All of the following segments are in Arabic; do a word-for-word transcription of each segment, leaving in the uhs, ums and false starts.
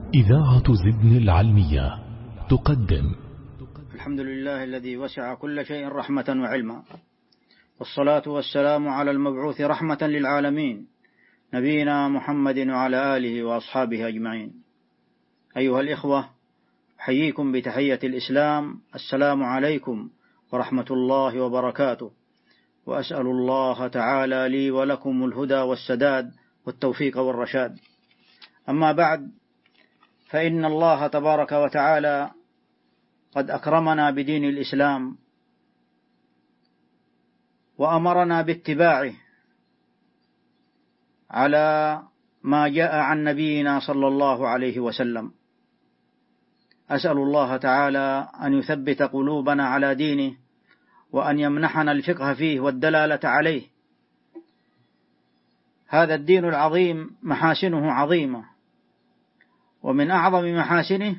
إذاعة زدن العلمية تقدم. الحمد لله الذي وسع كل شيء رحمة وعلما، والصلاة والسلام على المبعوث رحمة للعالمين نبينا محمد وعلى آله وأصحابه أجمعين. أيها الإخوة، أحييكم بتحية الإسلام، السلام عليكم ورحمة الله وبركاته، وأسأل الله تعالى لي ولكم الهدى والسداد والتوفيق والرشاد. أما بعد، فإن الله تبارك وتعالى قد أكرمنا بدين الإسلام وأمرنا باتباعه على ما جاء عن نبينا صلى الله عليه وسلم. أسأل الله تعالى أن يثبت قلوبنا على دينه، وأن يمنحنا الفقه فيه والدلالة عليه. هذا الدين العظيم محاسنه عظيمة، ومن أعظم محاسنه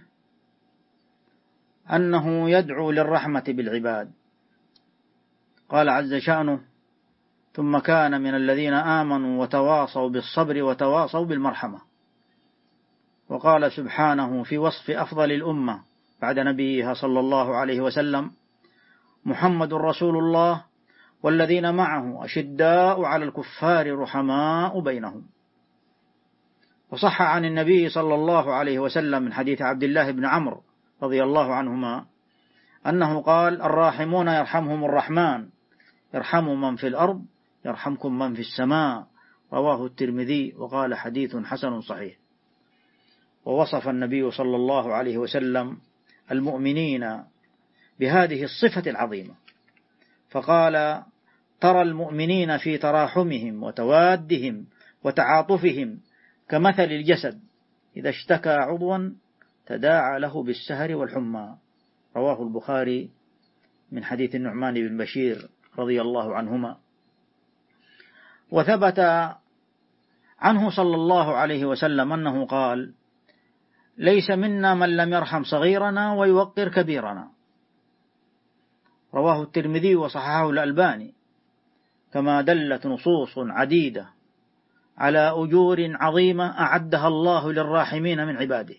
أنه يدعو للرحمة بالعباد. قال عز شأنه: ثم كان من الذين آمنوا وتواصوا بالصبر وتواصوا بالمرحمة. وقال سبحانه في وصف أفضل الأمة بعد نبيها صلى الله عليه وسلم: محمد رسول الله والذين معه أشداء على الكفار رحماء بينهم. وصح عن النبي صلى الله عليه وسلم من حديث عبد الله بن عمرو رضي الله عنهما أنه قال: الراحمون يرحمهم الرحمن، يرحم من في الأرض يرحمكم من في السماء. رواه الترمذي، وقال حديث حسن صحيح. ووصف النبي صلى الله عليه وسلم المؤمنين بهذه الصفة العظيمة، فقال: ترى المؤمنين في تراحمهم وتوادهم وتعاطفهم كمثل الجسد إذا اشتكى عضوا تداعى له بالسهر والحمى. رواه البخاري من حديث النعمان بن بشير رضي الله عنهما. وثبت عنه صلى الله عليه وسلم أنه قال: ليس منا من لم يرحم صغيرنا ويوقر كبيرنا. رواه الترمذي وصححه الألباني، كما دلت نصوص عديدة على أجور عظيمة أعدها الله للراحمين من عباده،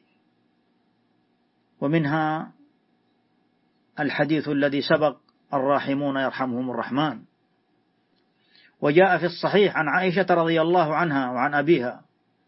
ومنها الحديث الذي سبق: الراحمون يرحمهم الرحمن. وجاء في الصحيح عن عائشة رضي الله عنها وعن أبيها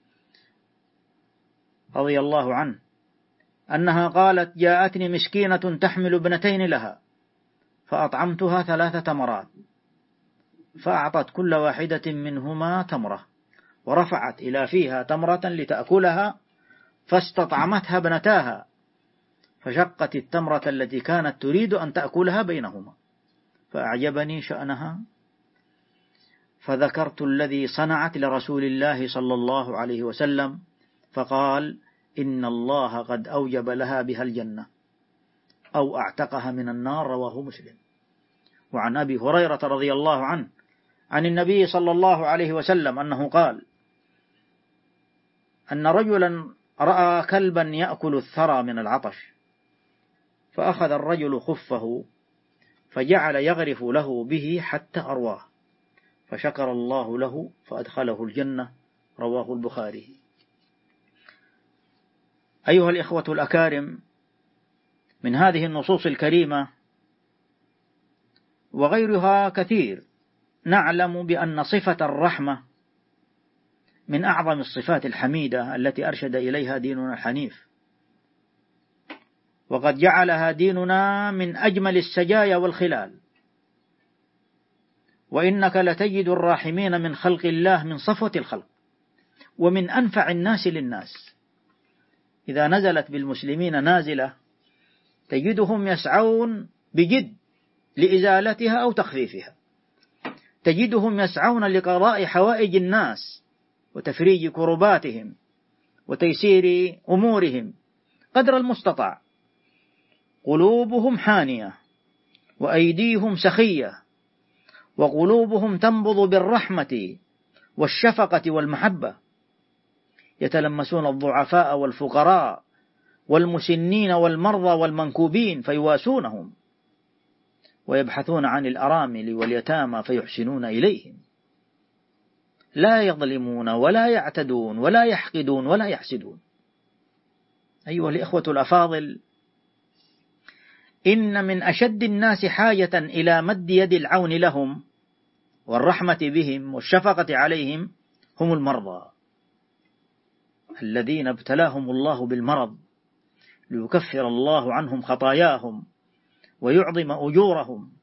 رضي الله عنه أنها قالت: جاءتني مسكينة تحمل ابنتين لها، فأطعمتها ثلاث تمرات، فأعطت كل واحدة منهما تمرة، ورفعت إلى فيها تمرة لتأكلها، فاستطعمتها ابنتاها، فشقت التمرة التي كانت تريد أن تأكلها بينهما، فأعجبني شأنها، فذكرت الذي صنعت لرسول الله صلى الله عليه وسلم، فقال: إن الله قد أوجب لها بها الجنة أو أعتقها من النار. رواه مسلم. وعن أبي هريرة رضي الله عنه عن النبي صلى الله عليه وسلم أنه قال: أن رجلا رأى كلبا يأكل الثرى من العطش، فأخذ الرجل خفه فجعل يغرف له به حتى أرواه، فشكر الله له فأدخله الجنة. رواه البخاري. أيها الإخوة الأكارم، من هذه النصوص الكريمة وغيرها كثير نعلم بأن صفة الرحمة من أعظم الصفات الحميدة التي أرشد إليها ديننا الحنيف، وقد جعلها ديننا من أجمل السجايا والخلال. وإنك لتجد الراحمين من خلق الله من صفوة الخلق، ومن أنفع الناس للناس. إذا نزلت بالمسلمين نازلة تجدهم يسعون بجد لإزالتها أو تخفيفها، تجدهم يسعون لقضاء حوائج الناس وتفريج كرباتهم وتيسير أمورهم قدر المستطاع. قلوبهم حانية وأيديهم سخية، وقلوبهم تنبض بالرحمة والشفقة والمحبة، يتلمسون الضعفاء والفقراء والمسنين والمرضى والمنكوبين فيواسونهم، ويبحثون عن الأرامل واليتامى فيحسنون إليهم. لا يظلمون ولا يعتدون ولا يحقدون ولا يحسدون. أيها الإخوة الأفاضل، إن من أشد الناس حاجة إلى مد يد العون لهم والرحمة بهم والشفقة عليهم هم المرضى، الذين ابتلاهم الله بالمرض ليكفر الله عنهم خطاياهم ويعظم أجورهم.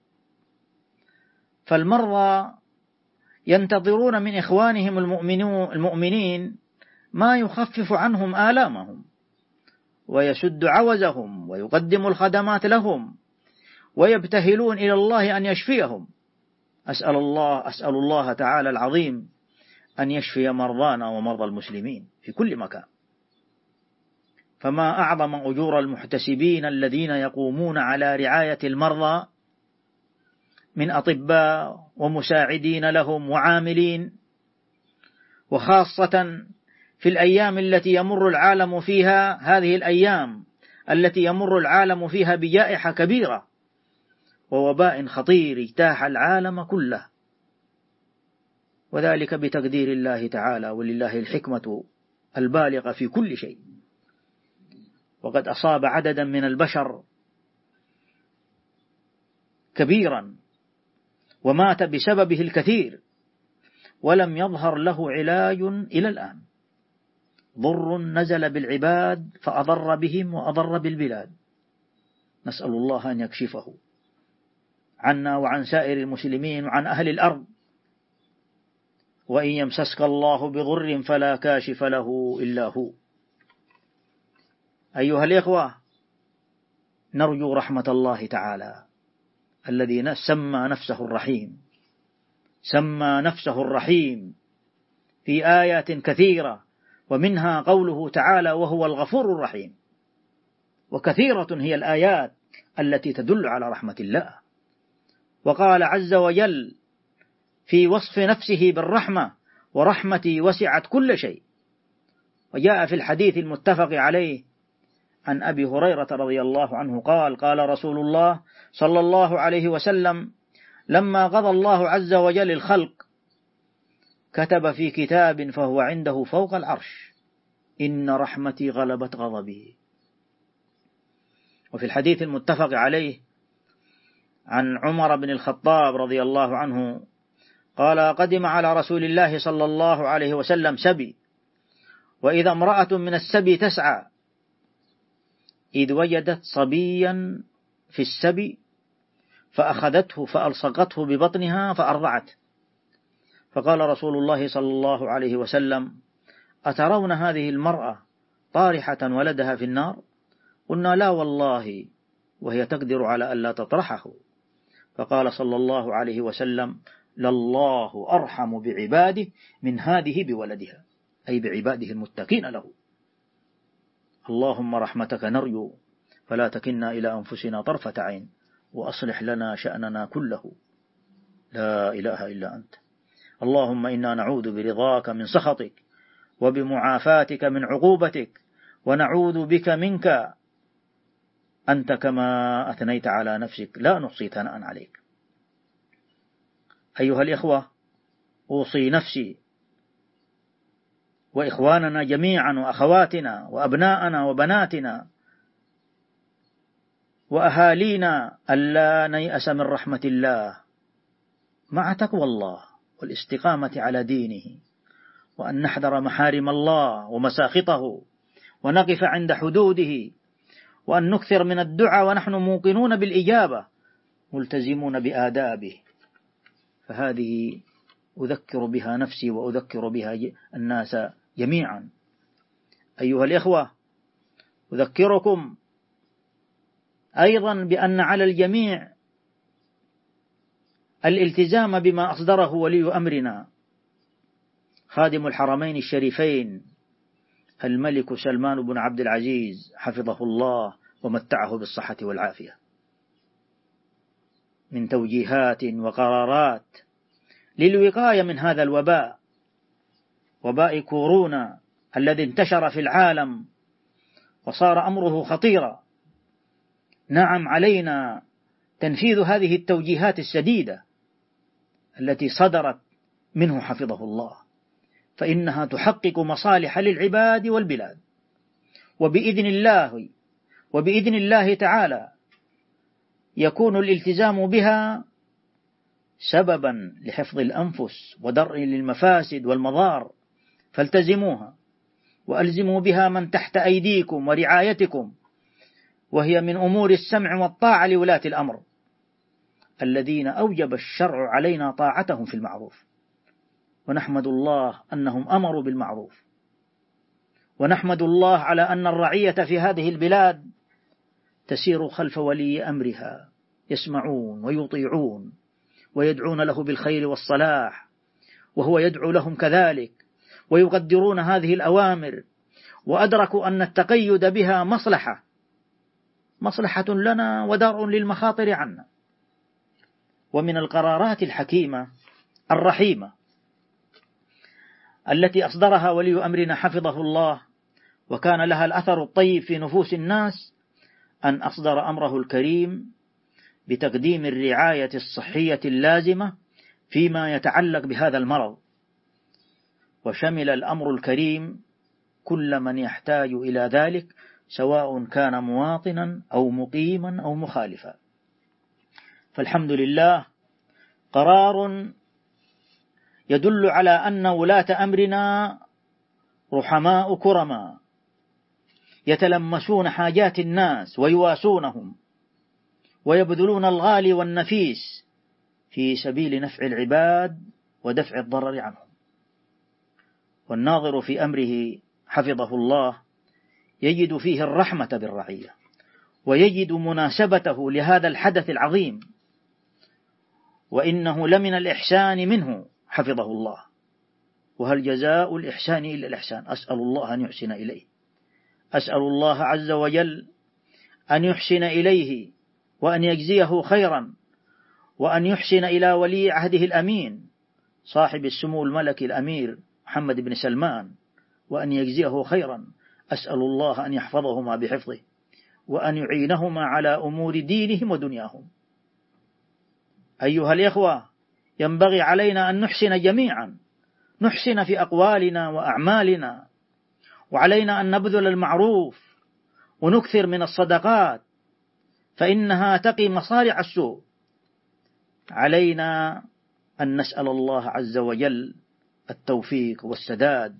فالمرضى ينتظرون من إخوانهم المؤمنين ما يخفف عنهم آلامهم ويسد عوزهم ويقدم الخدمات لهم، ويبتهلون إلى الله أن يشفيهم. أسأل الله أسأل الله تعالى العظيم أن يشفي مرضانا ومرضى المسلمين في كل مكان. فما أعظم أجور المحتسبين الذين يقومون على رعاية المرضى من أطباء ومساعدين لهم وعاملين، وخاصة في الأيام التي يمر العالم فيها هذه الأيام التي يمر العالم فيها بجائحة كبيرة ووباء خطير اجتاح العالم كله، وذلك بتقدير الله تعالى، ولله الحكمة البالغة في كل شيء. وقد أصاب عددا من البشر كبيرا ومات بسببه الكثير ولم يظهر له علاج إلى الآن. ضر نزل بالعباد فأضر بهم وأضر بالبلاد، نسأل الله أن يكشفه عنا وعن سائر المسلمين وعن أهل الأرض. وإن يمسسك الله بضر فلا كاشف له إلا هو. أيها الإخوة، نرجو رحمة الله تعالى الذي سمى نفسه الرحيم، سمى نفسه الرحيم في آيات كثيرة، ومنها قوله تعالى وهو الغفور الرحيم. وكثيرة هي الآيات التي تدل على رحمة الله. وقال عز وجل في وصف نفسه بالرحمة ورحمتي وسعت كل شيء. وجاء في الحديث المتفق عليه عن أبي هريرة رضي الله عنه قال قال رسول الله صلى الله عليه وسلم لما قضى الله عز وجل الخلق كتب في كتاب فهو عنده فوق العرش إن رحمتي غلبت غضبي. وفي الحديث المتفق عليه عن عمر بن الخطاب رضي الله عنه قال قدم على رسول الله صلى الله عليه وسلم سبي، وإذا امرأة من السبي تسعى، إذ وجدت صبيا في السبي فأخذته فألصقته ببطنها فأرضعته، فقال رسول الله صلى الله عليه وسلم أترون هذه المرأة طارحة ولدها في النار؟ قلنا لا والله، وهي تقدر على ألا تطرحه. فقال صلى الله عليه وسلم لله أرحم بعباده من هذه بولدها، أي بعباده المتقين له. اللهم رحمتك نرجو فلا تكلنا إلى أنفسنا طرفة عين، وأصلح لنا شأننا كله، لا إله إلا أنت. اللهم إنا نعوذ برضاك من سخطك وبمعافاتك من عقوبتك، ونعوذ بك منك أنت كما أثنيت على نفسك لا نحصي ثناء عليك. أيها الإخوة، أوصي نفسي وإخواننا جميعا وأخواتنا وأبناءنا وبناتنا وأهالينا ألا نيأس من رحمة الله، مع تقوى الله والاستقامة على دينه، وأن نحذر محارم الله ومساخطه، ونقف عند حدوده، وأن نكثر من الدعاء ونحن موقنون بالإجابة ملتزمون بآدابه. فهذه أذكر بها نفسي وأذكر بها الناس جميعا. أيها الإخوة، أذكركم أيضا بأن على الجميع الالتزام بما أصدره ولي أمرنا خادم الحرمين الشريفين الملك سلمان بن عبد العزيز حفظه الله ومتعه بالصحة والعافية، من توجيهات وقرارات للوقاية من هذا الوباء، وباء كورونا الذي انتشر في العالم وصار أمره خطيرا. نعم، علينا تنفيذ هذه التوجيهات السديدة التي صدرت منه حفظه الله، فإنها تحقق مصالح للعباد والبلاد، وبإذن الله وبإذن الله تعالى يكون الالتزام بها سببا لحفظ الأنفس ودرء للمفاسد والمضار، فالتزموها وألزموا بها من تحت أيديكم ورعايتكم، وهي من أمور السمع والطاعة لولاة الأمر الذين أوجب الشرع علينا طاعتهم في المعروف. ونحمد الله أنهم أمروا بالمعروف، ونحمد الله على أن الرعية في هذه البلاد تسير خلف ولي أمرها، يسمعون ويطيعون ويدعون له بالخير والصلاح، وهو يدعو لهم كذلك، ويقدرون هذه الأوامر، وأدركوا أن التقيد بها مصلحة مصلحة لنا ودرء للمخاطر عنا. ومن القرارات الحكيمة الرحيمة التي أصدرها ولي أمرنا حفظه الله وكان لها الأثر الطيب في نفوس الناس أن أصدر أمره الكريم بتقديم الرعاية الصحية اللازمة فيما يتعلق بهذا المرض، وشمل الأمر الكريم كل من يحتاج إلى ذلك سواء كان مواطنا أو مقيما أو مخالفا. فالحمد لله قرار يدل على أن ولاة أمرنا رحماء كرماء يتلمسون حاجات الناس ويواسونهم ويبذلون الغالي والنفيس في سبيل نفع العباد ودفع الضرر عنهم. والناظر في أمره حفظه الله يجد فيه الرحمة بالرعية، ويجد مناسبته لهذا الحدث العظيم، وإنه لمن الإحسان منه حفظه الله. وهل جزاء الإحسان إلا الإحسان؟ أسأل الله أن يحسن إليه، أسأل الله عز وجل أن يحسن إليه وأن يجزيه خيرا، وأن يحسن إلى ولي عهده الأمين صاحب السمو الملكي الأمير محمد بن سلمان، وأن يجزيه خيرا. أسأل الله أن يحفظهما بحفظه، وأن يعينهما على أمور دينهم ودنياهم. أيها الإخوة، ينبغي علينا أن نحسن جميعا، نحسن في أقوالنا وأعمالنا، وعلينا أن نبذل المعروف ونكثر من الصدقات، فإنها تقي مصارع السوء. علينا أن نسأل الله عز وجل التوفيق والسداد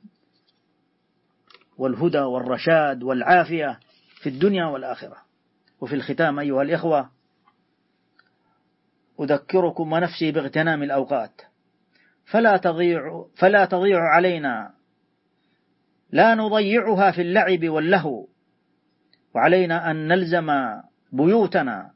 والهدى والرشاد والعافية في الدنيا والآخرة. وفي الختام أيها الإخوة، أذكركم ونفسي باغتنام الأوقات، فلا تضيع فلا تضيع علينا، لا نضيعها في اللعب واللهو، وعلينا أن نلزم بيوتنا.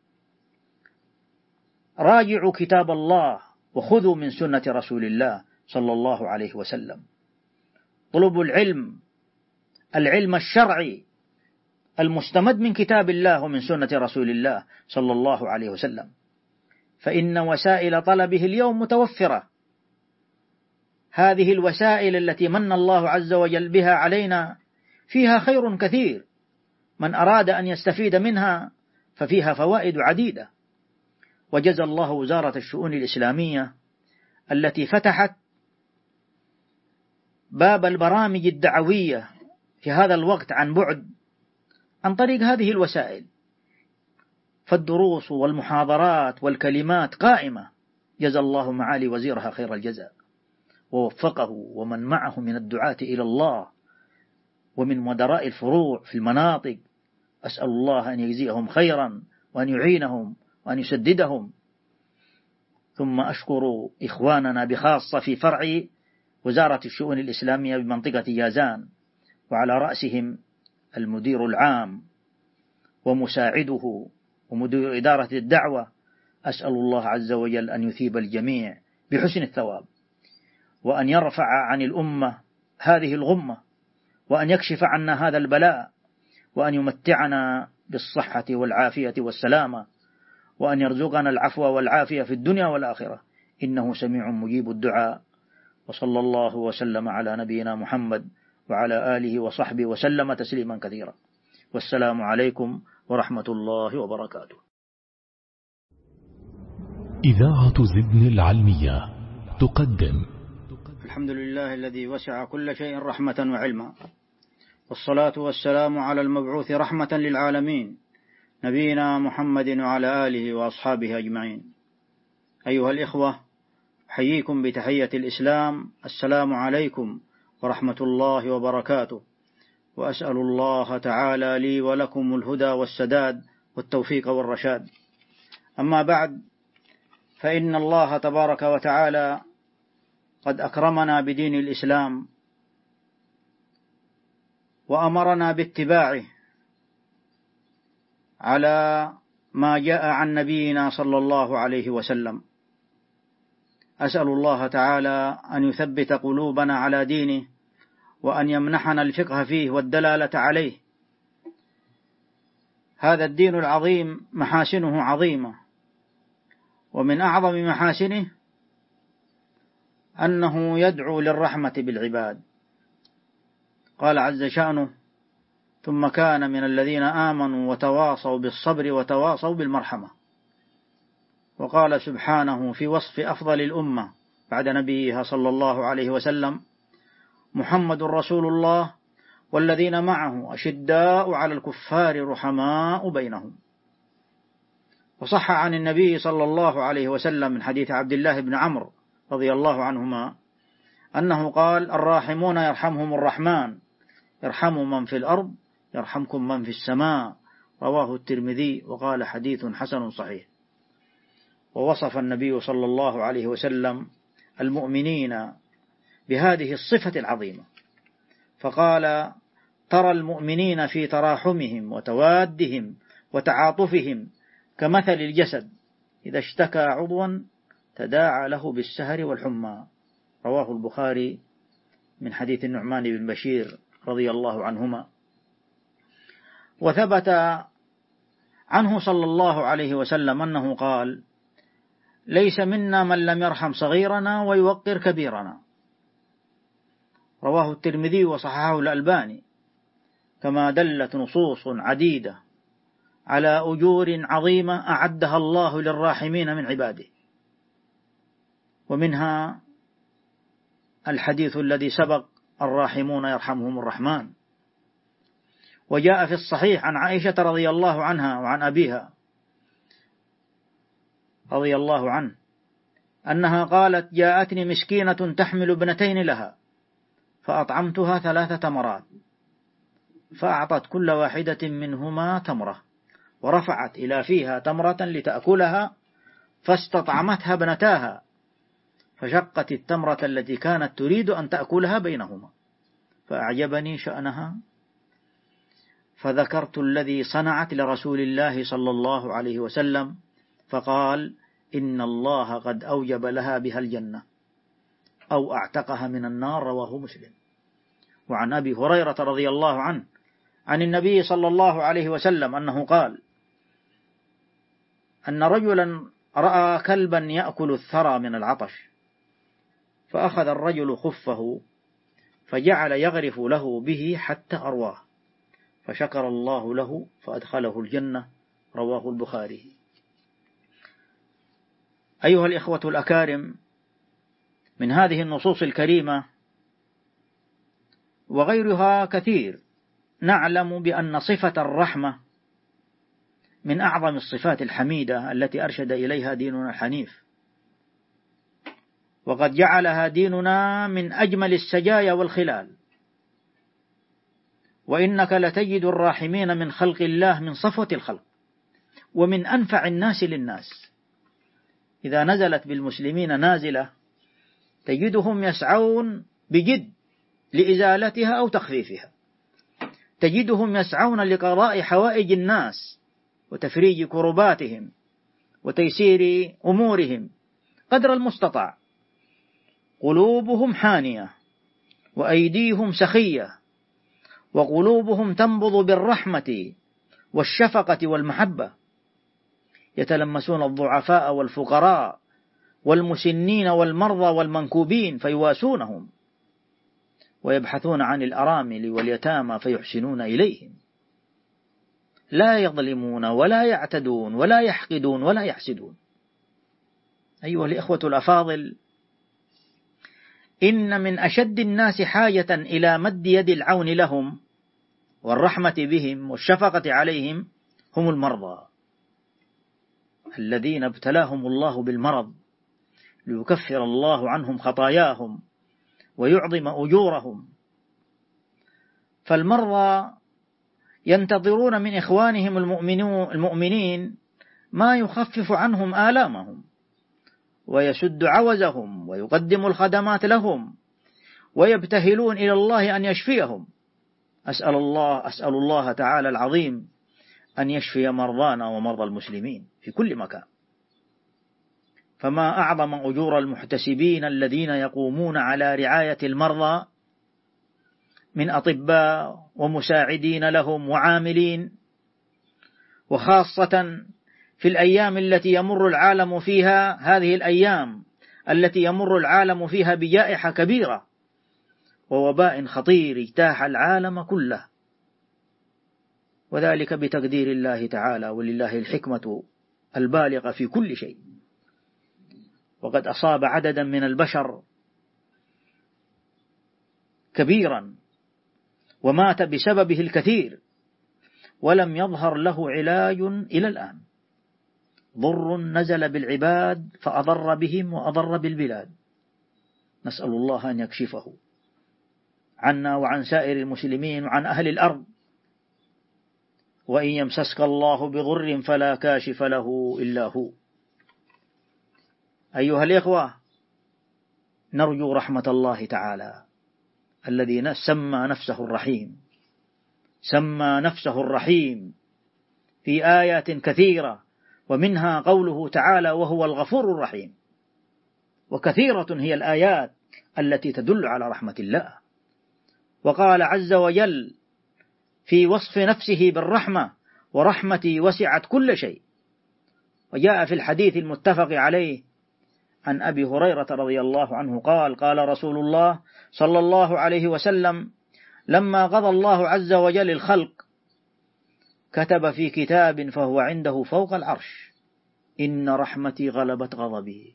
راجعوا كتاب الله وخذوا من سنة رسول الله صلى الله عليه وسلم. طلبوا العلم العلم الشرعي المستمد من كتاب الله ومن سنة رسول الله صلى الله عليه وسلم، فإن وسائل طلبه اليوم متوفرة. هذه الوسائل التي من الله عز وجل بها علينا فيها خير كثير، من أراد أن يستفيد منها ففيها فوائد عديدة. وجزى الله وزارة الشؤون الإسلامية التي فتحت باب البرامج الدعوية في هذا الوقت عن بعد عن طريق هذه الوسائل، فالدروس والمحاضرات والكلمات قائمة. جزى الله معالي وزيرها خير الجزاء، ووفقه ومن معه من الدعاة إلى الله ومن مدراء الفروع في المناطق. أسأل الله أن يجزيهم خيرا وأن يعينهم وأن يسددهم. ثم أشكر إخواننا بخاصة في فرع وزارة الشؤون الإسلامية بمنطقة جازان، وعلى رأسهم المدير العام ومساعده ومدير إدارة الدعوة. أسأل الله عز وجل أن يثيب الجميع بحسن الثواب، وأن يرفع عن الأمة هذه الغمة، وأن يكشف عنا هذا البلاء، وأن يمتعنا بالصحة والعافية والسلامة، وأن يرزقنا العفو والعافية في الدنيا والآخرة، إنه سميع مجيب الدعاء. وصلى الله وسلم على نبينا محمد وعلى آله وصحبه وسلم تسليما كثيرا. والسلام عليكم ورحمة الله وبركاته. إذاعة زدن العلمية تقدم. الحمد لله الذي وسع كل شيء رحمة وعلما، والصلاة والسلام على المبعوث رحمة للعالمين نبينا محمد وعلى آله وأصحابه أجمعين. أيها الإخوة، أحييكم بتحية الإسلام، السلام عليكم ورحمة الله وبركاته، وأسأل الله تعالى لي ولكم الهدى والسداد والتوفيق والرشاد. أما بعد، فإن الله تبارك وتعالى قد أكرمنا بدين الإسلام وأمرنا باتباعه على ما جاء عن نبينا صلى الله عليه وسلم. أسأل الله تعالى أن يثبت قلوبنا على دينه، وأن يمنحنا الفقه فيه والدلالة عليه. هذا الدين العظيم محاسنه عظيمة، ومن أعظم محاسنه أنه يدعو للرحمة بالعباد. قال عز شأنه: ثم كان من الذين آمنوا وتواصوا بالصبر وتواصوا بالمرحمة. وقال سبحانه في وصف أفضل الأمة بعد نبيها صلى الله عليه وسلم: محمد رسول الله والذين معه أشداء على الكفار رحماء بينهم. وصح عن النبي صلى الله عليه وسلم من حديث عبد الله بن عمرو رضي الله عنهما أنه قال: الراحمون يرحمهم الرحمن، يرحم من في الأرض يرحمكم من في السماء. رواه الترمذي، وقال: حديث حسن صحيح. ووصف النبي صلى الله عليه وسلم المؤمنين بهذه الصفة العظيمة، فقال: ترى المؤمنين في تراحمهم وتوادهم وتعاطفهم كمثل الجسد إذا اشتكى عضوا تداعى له بالسهر والحمى. رواه البخاري من حديث النعمان بن بشير رضي الله عنهما. وثبت عنه صلى الله عليه وسلم أنه قال: ليس منا من لم يرحم صغيرنا ويوقر كبيرنا. رواه الترمذي وصححه الألباني. كما دلت نصوص عديدة على أجور عظيمة أعدها الله للراحمين من عباده، ومنها الحديث الذي سبق: الراحمون يرحمهم الرحمن. وجاء في الصحيح عن عائشة رضي الله عنها وعن أبيها رضي الله عنه أنها قالت: جاءتني مسكينة تحمل ابنتين لها، فأطعمتها ثلاث تمرات، فأعطت كل واحدة منهما تمرة، ورفعت إلى فيها تمرة لتأكلها، فاستطعمتها ابنتاها، فشقت التمرة التي كانت تريد أن تأكلها بينهما، فأعجبني شأنها، فذكرت الذي صنعت لرسول الله صلى الله عليه وسلم، فقال: إن الله قد أوجب لها بها الجنة أو أعتقها من النار. رواه مسلم. وعن أبي هريرة رضي الله عنه عن النبي صلى الله عليه وسلم أنه قال: أن رجلا رأى كلبا يأكل الثرى من العطش، فأخذ الرجل خفه فجعل يغرف له به حتى أرواه، فشكر الله له فأدخله الجنة. رواه البخاري. أيها الإخوة الأكارم، من هذه النصوص الكريمة وغيرها كثير نعلم بأن صفة الرحمة من أعظم الصفات الحميدة التي أرشد إليها ديننا الحنيف، وقد جعلها ديننا من أجمل السجايا والخلال. وإنك لتجد الراحمين من خلق الله من صفوة الخلق، ومن أنفع الناس للناس. إذا نزلت بالمسلمين نازلة تجدهم يسعون بجد لإزالتها أو تخفيفها، تجدهم يسعون لقضاء حوائج الناس وتفريج كرباتهم وتيسير أمورهم قدر المستطاع. قلوبهم حانية وأيديهم سخية، وقلوبهم تنبض بالرحمة والشفقة والمحبة، يتلمسون الضعفاء والفقراء والمسنين والمرضى والمنكوبين فيواسونهم، ويبحثون عن الأرامل واليتامى فيحسنون إليهم، لا يظلمون ولا يعتدون ولا يحقدون ولا يحسدون. أيها الإخوة الأفاضل، إن من أشد الناس حاجة إلى مد يد العون لهم والرحمة بهم والشفقة عليهم هم المرضى الذين ابتلاهم الله بالمرض ليكفر الله عنهم خطاياهم ويعظم أجورهم. فالمرضى ينتظرون من إخوانهم المؤمنين ما يخفف عنهم آلامهم ويسد عوزهم ويقدم الخدمات لهم ويبتهلون إلى الله أن يشفيهم. أسأل الله أسأل الله تعالى العظيم أن يشفي مرضانا ومرضى المسلمين في كل مكان. فما أعظم أجور المحتسبين الذين يقومون على رعاية المرضى من أطباء ومساعدين لهم وعاملين، وخاصة في الأيام التي يمر العالم فيها هذه الأيام التي يمر العالم فيها بجائحة كبيرة ووباء خطير اجتاح العالم كله، وذلك بتقدير الله تعالى، ولله الحكمة البالغة في كل شيء. وقد أصاب عددا من البشر كبيرا ومات بسببه الكثير ولم يظهر له علاج إلى الآن. ضر نزل بالعباد فأضر بهم وأضر بالبلاد، نسأل الله أن يكشفه عنا وعن سائر المسلمين وعن أهل الأرض. وإن يمسسك الله بضر فلا كاشف له إلا هو. أيها الإخوة، نرجو رحمة الله تعالى الذي سمى نفسه الرحيم، سمى نفسه الرحيم في آيات كثيرة، ومنها قوله تعالى وهو الغفور الرحيم. وكثيرة هي الآيات التي تدل على رحمة الله. وقال عز وجل في وصف نفسه بالرحمة ورحمتي وسعت كل شيء. وجاء في الحديث المتفق عليه عن أبي هريرة رضي الله عنه قال قال رسول الله صلى الله عليه وسلم لما قضى الله عز وجل الخلق كتب في كتاب فهو عنده فوق العرش إن رحمتي غلبت غضبي.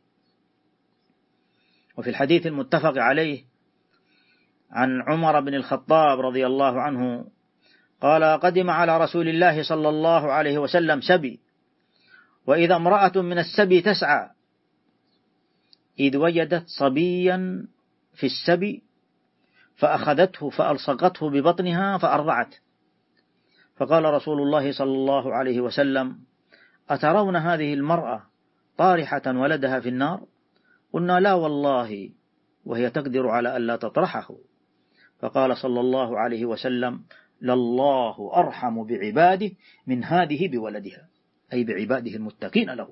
وفي الحديث المتفق عليه عن عمر بن الخطاب رضي الله عنه قال قدم على رسول الله صلى الله عليه وسلم سبي، وإذا امرأة من السبي تسعى إذ وجدت صبيا في السبي فأخذته فألصقته ببطنها فأرضعته، فقال رسول الله صلى الله عليه وسلم أترون هذه المرأة طارحة ولدها في النار؟ قلنا لا والله، وهي تقدر على ألا تطرحه. فقال صلى الله عليه وسلم لله أرحم بعباده من هذه بولدها، أي بعباده المتقين له.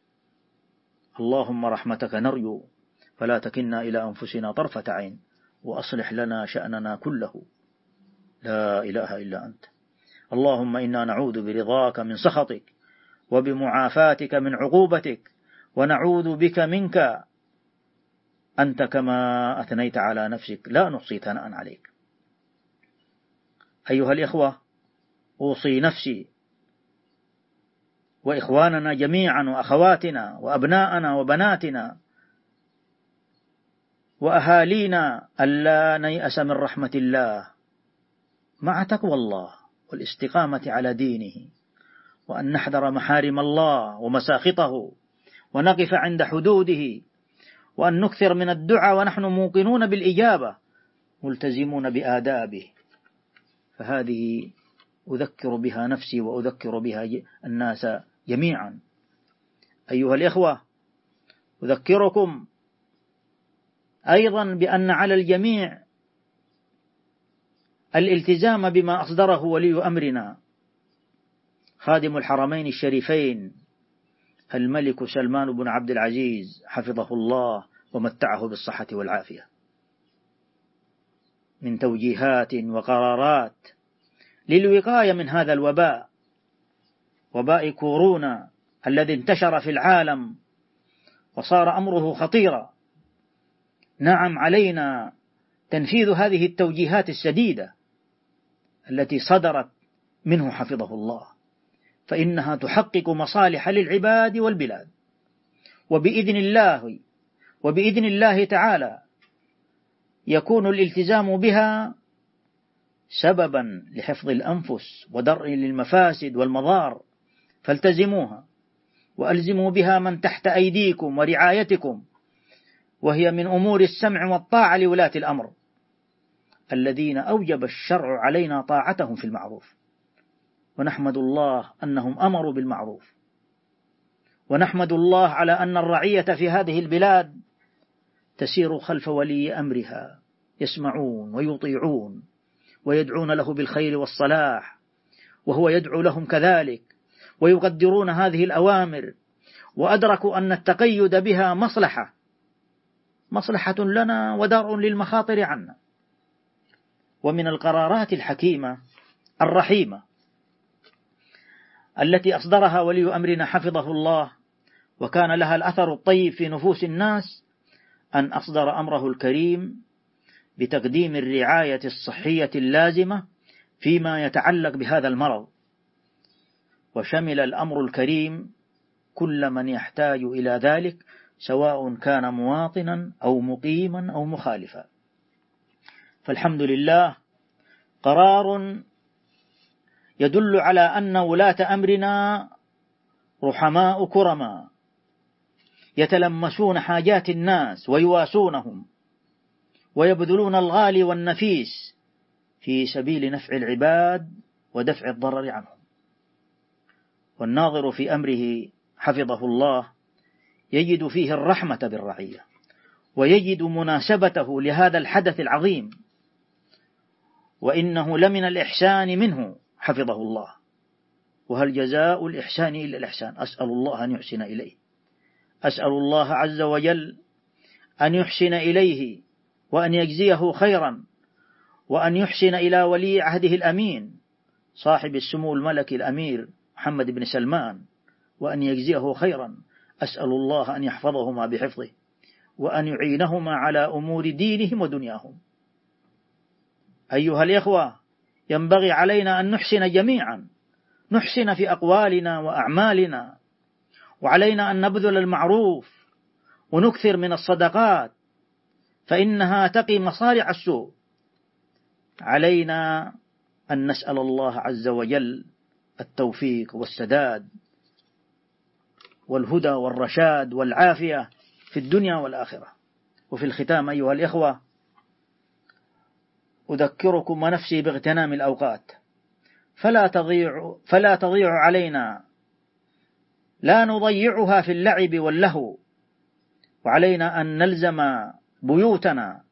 اللهم رحمتك نرجو فلا تكلنا إلى أنفسنا طرفة عين، وأصلح لنا شأننا كله، لا إله إلا أنت. اللهم إنا نعوذ برضاك من سخطك وبمعافاتك من عقوبتك، ونعوذ بك منك أنت كما أثنيت على نفسك لا نحصي ثناء عليك. أيها الإخوة، أوصي نفسي وإخواننا جميعا وأخواتنا وأبناءنا وبناتنا وأهالينا ألا نيأس من رحمة الله مع تقوى الله والاستقامة على دينه، وأن نحذر محارم الله ومساخطه ونقف عند حدوده، وأن نكثر من الدعاء ونحن موقنون بالإجابة ملتزمون بآدابه. فهذه أذكر بها نفسي وأذكر بها الناس جميعا. أيها الإخوة، أذكركم أيضا بأن على الجميع الالتزام بما أصدره ولي أمرنا خادم الحرمين الشريفين الملك سلمان بن عبد العزيز حفظه الله ومتعه بالصحة والعافية، من توجيهات وقرارات للوقاية من هذا الوباء، وباء كورونا الذي انتشر في العالم وصار أمره خطيرا. نعم، علينا تنفيذ هذه التوجيهات السديدة التي صدرت منه حفظه الله، فإنها تحقق مصالح للعباد والبلاد، وبإذن الله وبإذن الله تعالى يكون الالتزام بها سببا لحفظ الأنفس ودرء للمفاسد والمضار فالتزموها وألزموا بها من تحت أيديكم ورعايتكم، وهي من أمور السمع والطاعة لولاة الأمر الذين أوجب الشرع علينا طاعتهم في المعروف. ونحمد الله أنهم أمروا بالمعروف، ونحمد الله على أن الرعية في هذه البلاد تسير خلف ولي أمرها، يسمعون ويطيعون ويدعون له بالخير والصلاح، وهو يدعو لهم كذلك، ويقدرون هذه الأوامر، وأدركوا أن التقيد بها مصلحة مصلحة لنا ودرء للمخاطر عنا. ومن القرارات الحكيمة الرحيمة التي أصدرها ولي أمرنا حفظه الله وكان لها الأثر الطيب في نفوس الناس أن أصدر أمره الكريم بتقديم الرعاية الصحية اللازمة فيما يتعلق بهذا المرض، وشمل الأمر الكريم كل من يحتاج إلى ذلك سواء كان مواطنا أو مقيما أو مخالفا. فالحمد لله قرار يدل على أن ولاة أمرنا رحماء كرماء يتلمسون حاجات الناس ويواسونهم ويبذلون الغالي والنفيس في سبيل نفع العباد ودفع الضرر عنهم. والناظر في أمره حفظه الله يجد فيه الرحمة بالرعية، ويجد مناسبته لهذا الحدث العظيم، وإنه لمن الإحسان منه حفظه الله. وهل جزاء الإحسان إلا الإحسان؟ أسأل الله أن يحسن إليه، أسأل الله عز وجل أن يحسن إليه وأن يجزيه خيرا، وأن يحسن إلى ولي عهده الأمين صاحب السمو الملكي الأمير محمد بن سلمان، وأن يجزيه خيرا. أسأل الله أن يحفظهما بحفظه، وأن يعينهما على أمور دينهم ودنياهم. أيها الإخوة، ينبغي علينا أن نحسن جميعا، نحسن في أقوالنا وأعمالنا، وعلينا أن نبذل المعروف ونكثر من الصدقات فإنها تقي مصارع السوء. علينا أن نسأل الله عز وجل التوفيق والسداد والهدى والرشاد والعافية في الدنيا والآخرة. وفي الختام أيها الإخوة، أذكركم ونفسي باغتنام الأوقات، فلا تضيع فلا تضيع علينا، لا نضيعها في اللعب واللهو، وعلينا أن نلزم بيوتنا.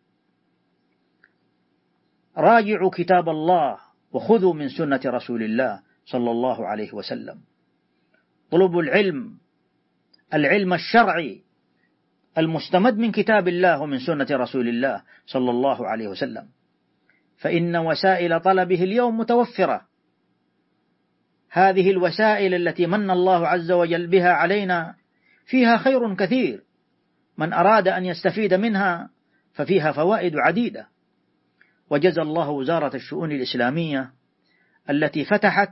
راجعوا كتاب الله وخذوا من سنة رسول الله صلى الله عليه وسلم. طلبوا العلم العلم الشرعي المستمد من كتاب الله ومن سنة رسول الله صلى الله عليه وسلم، فإن وسائل طلبه اليوم متوفرة. هذه الوسائل التي من الله عز وجل بها علينا فيها خير كثير، من أراد أن يستفيد منها ففيها فوائد عديدة. وجزى الله وزارة الشؤون الإسلامية التي فتحت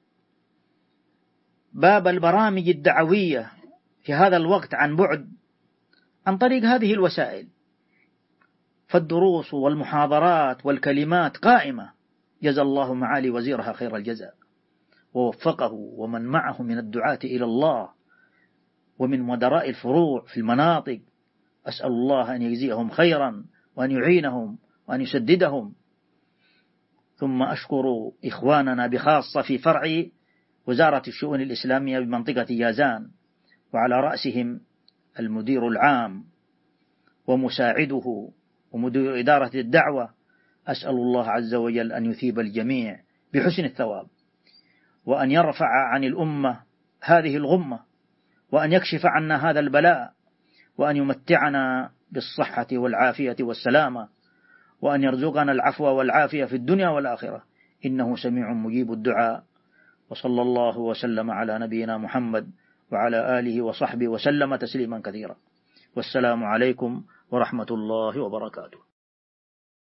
باب البرامج الدعوية في هذا الوقت عن بعد عن طريق هذه الوسائل، فالدروس والمحاضرات والكلمات قائمة. جزى الله معالي وزيرها خير الجزاء، ووفقه ومن معه من الدعاة إلى الله ومن مدراء الفروع في المناطق. أسأل الله أن يجزيهم خيرا وأن يعينهم وأن يسددهم. ثم أشكر إخواننا بخاصة في فرع وزارة الشؤون الإسلامية بمنطقة يازان، وعلى رأسهم المدير العام ومساعده ومدير إدارة الدعوة. أسأل الله عز وجل أن يثيب الجميع بحسن الثواب، وأن يرفع عن الأمة هذه الغمة، وأن يكشف عنا هذا البلاء، وأن يمتعنا بالصحة والعافية والسلامة، وأن يرزقنا العفو والعافية في الدنيا والآخرة، إنه سميع مجيب الدعاء. وصلى الله وسلم على نبينا محمد وعلى آله وصحبه وسلم تسليما كثيرا. والسلام عليكم ورحمة الله وبركاته.